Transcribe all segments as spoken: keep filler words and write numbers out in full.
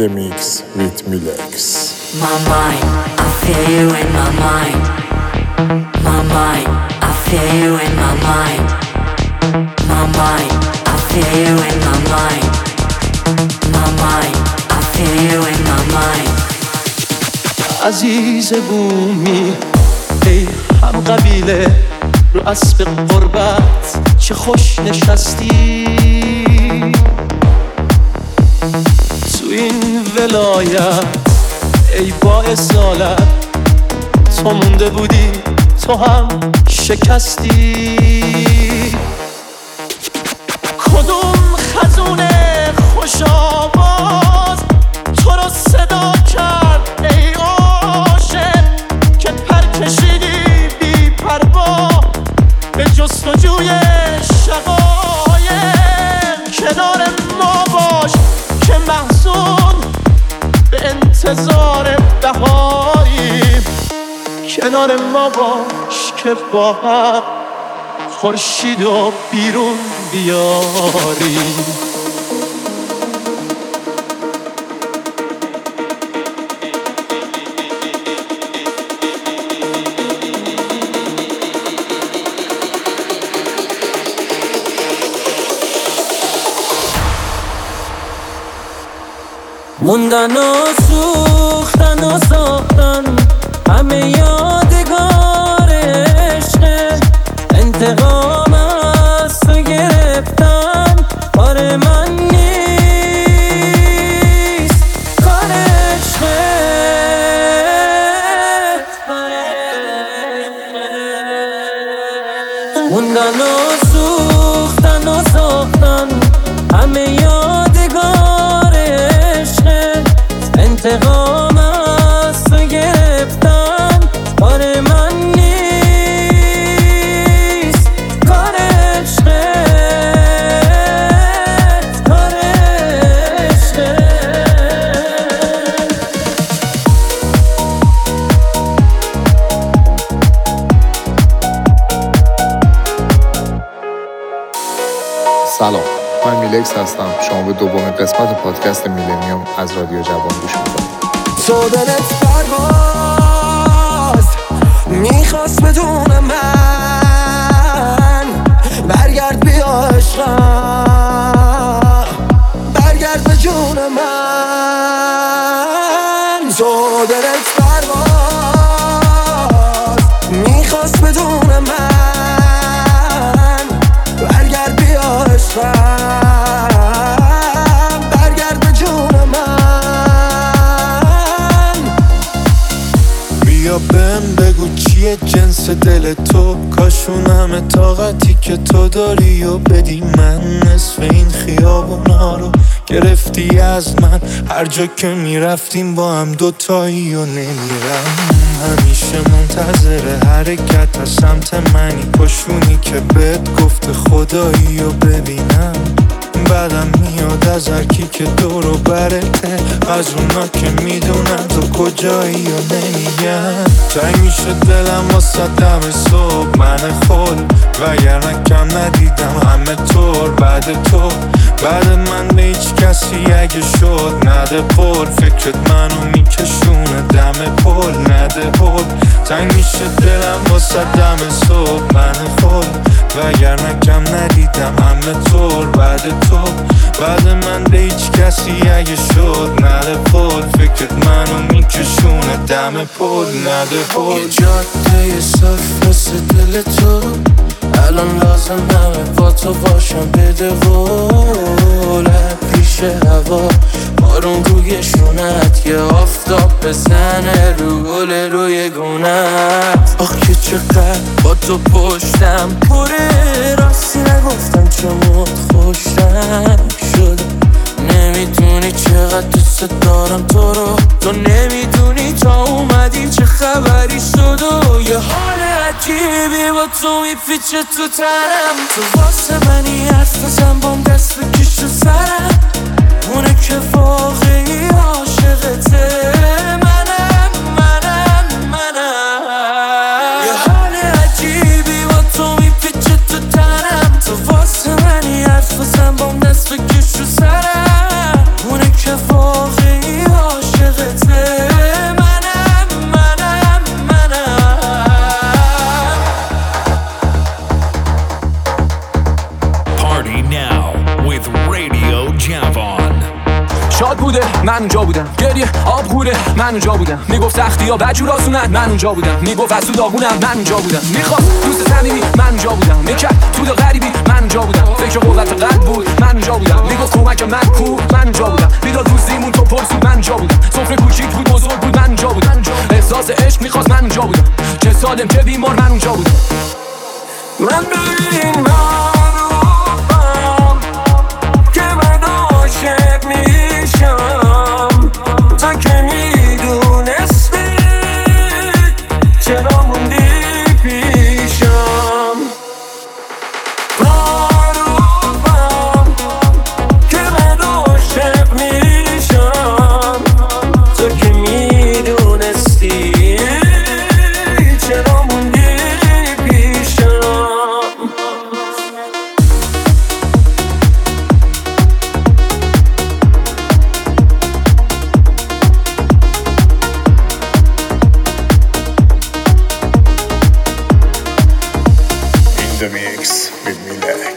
the mix with Milex. My mind, I feel you in my mind. My mind, I feel you in my mind. My mind, I feel you in my mind. My mind, I feel you in my mind. عزیز بومی ای هم قبیله رو اسب قربت چه خوش نشستی تو این ولایت ای با اصالت تو مونده بودی تو هم شکستی کدوم خزونه خوش آواز تو رو صدا کرد ای عاشق که پر کشیدی بی پروا به جستجوی شقایق کنار ما باش که محزون به انتظار بهایی کنار ما باش که با هم خورشید و بیرون بیاری موندن و سوختن و ساختن همه یادگار عشق انتقام از تو گرفتن کار من نیست کار عشق موندن و سوختن و ساختن همه یادگار عشق انتقام از تو گرفتن کار من نیست کار عشق کار عشق سلام، من میلکس هستم. شما به دومین قسمت پادکست میلنیوم از رادیو جوان گوش میکنید. تو دلت پرواز میخواست بدون من برگرد بیا عشقم برگرد به جون من تو دلت پرواز میخواست بدون من برگرد بیا عشقم برگرد به جون من بیا بهم بگو چیه جنس دل تو کاشون همه طاقتی که تو داری و بدی من نصف این خیابونا رو گرفتی از من هر جا که میرفتیم با هم دوتایی و نمیرم همیشه منتظر حرکت از سمت منی پشونی که بهت گفته خدایی و ببینم بعدم میاد از هرکی که دور و برته از اونا که میدونم تو کجایی و نمیگم تنگ میشه دلم واسه دم صبح من خود وگرنه کم ندیدم همه طور بعد تو بعد من به هیچ کسی اگه شد نده پر فکرت منو میکشونه دم پل نده پل تنگ میشه دلم واسه دم صبح من خود وگرنه کم ندیدم همه طور بعد تو بعد من به هیچ کسی اگه شد نده پل فکرت منو میکشونه دم پل نده پل یه جاده صاف مثل دل تو الان لازم همه با تو باشم بده قولم پیش هوا بارون روی شونت یه آفتاب بزنه رو گل روی گونت آخ که چقدر با تو پشتم پره راستی نگفتم چمت خوشتم شده نمیدونی چقدر دوست دارم تو رو تو نمیدونی تا اومدی چه خبری شد و یه حال عجیبی با تو میپیچه تو تنم تو واسه منی حرف بزن بام دست بکش تو سرم اونه که واقعی عاشقته منم منم منم یه حال عجیبی با تو میپیچه تو تنم تو واسه منی حرف بزن بام دست بکش تو سرم اونه که واقعی آب غوره من اونجا بودم، میگفت سختی ها بجور آسونن من اونجا بودم، میگفت از تو داغونم من اونجا بودم، میخواست دوست صمیمی من اونجا بودم، میکرد تو دا غریبی من اونجا بودم، فکر قوت قلب بود من اونجا بودم، میگفت کمک من کو من اونجا بودم، میداد روزیمون تو پرسود من اونجا بودم، سفره کوچیک بود بزرگ بود من اونجا بودم، احساس عشق میخواست من اونجا بودم، چه سالم چه بیمار من اونجا بودم. من ببین معروفم که من عاشق میشم، تا که میدونستی چرا موندی پیشم. معروفم که من عاشق میشم، تا که میدونستی چرا موندی پیشم. In the mix with Milex.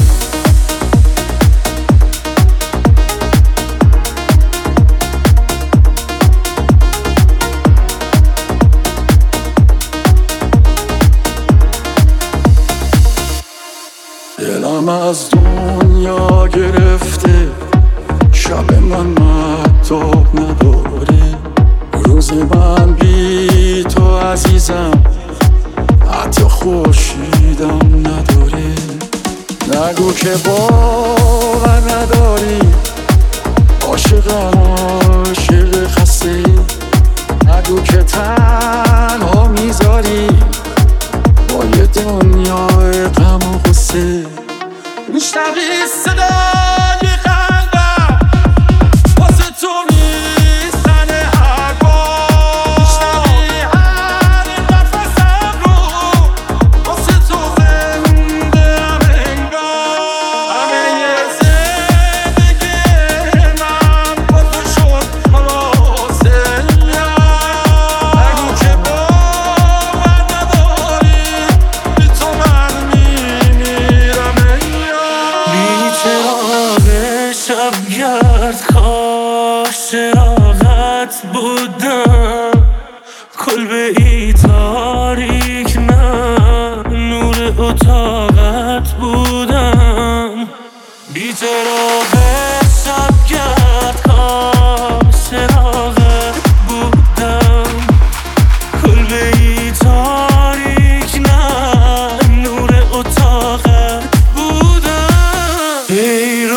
دلم از دنیا گرفته، شب من مهتاب نداره، روز من بی تو عزیزم حتی خورشیدم نداره. نگو که باور نداری، عاشقم عاشق خسته، نگو که تنها میذاری با یه دنیای غم و غصه. میشنوی صدای قلبم واسه تو میزنه هر بار، میشنوی هر نفسم رو واسه تو زنده ام انگار، همه یه زندگی من با تو شد خلاصه. نگو که باور نداری، بی تو من میمیرم بی چراغ شبگرد کاش چراغت بودم، کلبه ای تاریک من نور اتاقت بودم. بی چراغ شبگرد کاش چراغت بودم، کلبه ای تاریک من نور اتاقت بودم. ای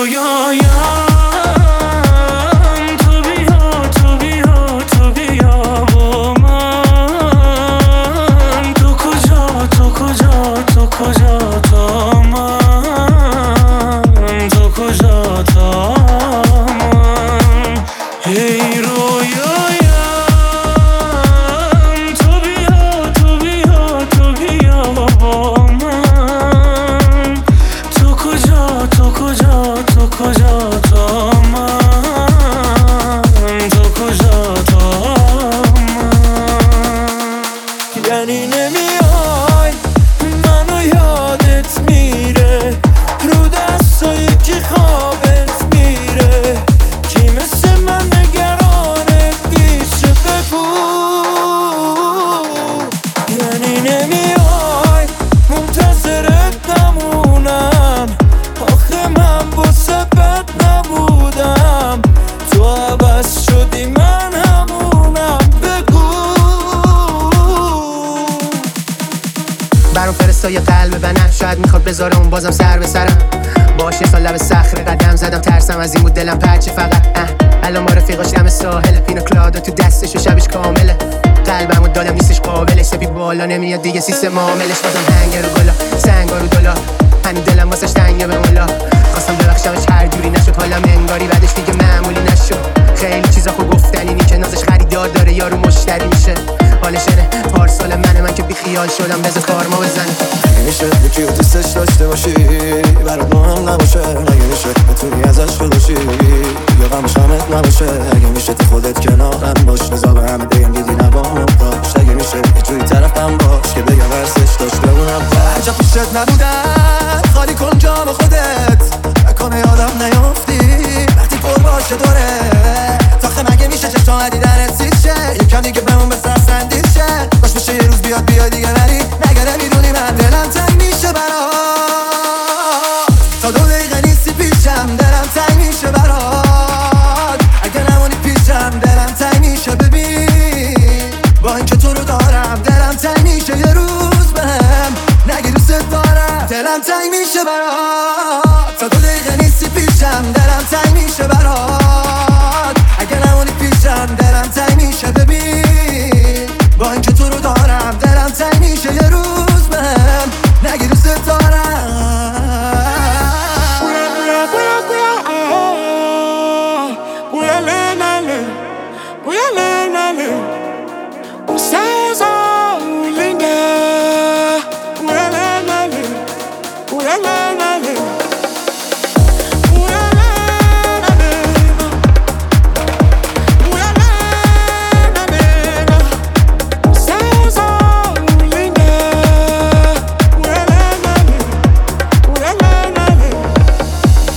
رویایم تو بیا تو بیا تو بیا با من، تو کجا تو کجا تو کجا تا من، تو کجا تا من. ای رویایم تو بیا تو بیا تو بیا با من، تو کجا تو کجا تو کجا تا من، تو کجا تا من. یعنی نمیای منو یادت میره، رو دستایی که خوابت میره، کی مثل من نگرانت پیشه بگو. یعنی نمیای منتظرت نمونم، آخه من واسه بد نبودم، تو عوض شدی من همونم بگو. برام فرستای قلب بنم، شاید میخواد بذاره اون بازم سر به سرم، باشه تا لب صخره قدم زدم، ترسم از این بود دلم پرچه فقط. اه الان ما رفیقاش دم ساحل، پینو کلادا تو دستش و شبش کامله، قلبمو دادم نیستش قابلش، سپی بالا نمیاد دیگه سیستم عاملش، بازم هنگ رو گلا سنگا رو دلا، هنو دلم واسش تنگه به مولا، خواستم ببخشمش هر جوری نشد، حالم انگاری بعدش دیگه معمولی نشد. خیلی چیزا خو گفتن اینی که نازش خریدار داره یارو مشتری میشه، حالشنه پارسال منه من که بی خیال شدم بذار کارما بزنه. میشه یکی رو دوستش داشته باشی برات مهم نباشه، اگه میشه بتونی ازش خودشی یا غمش همت نباشه، اگه میشه تو خودت کنارم باش، نزا به همه بگم دیدی نبامم داشت، اگه میشه یه جوری طرفم باش که بگم ورسش داشت بمونم عجب پیشت نبودم، خالی کن جام خودت نکنه یادم نیافتی وقتی پر باشه دوره، تاخه مگه میشه چشم ما دیدنت سیشه یکم دیگه بمون به سرسندیشه باش بشه یه روز بیاد بیاد دیگه ولی نگره میدونی من دلم تنگ میشه برات تا دو دقیقه نیستی پیشم دلم تنگ میشه برات اگه نمونی پیشم دلم تنگ میشه ببین با اینکه تو رو دارم دلم تنگ میشه یه روز بهم نگی دوست دارم دلم تنگ میشه برات تا دو دقیقه نیستی پیشم دلم تنگ میشه برات اگه نمونی پیشم دلم تنگ میشه ببین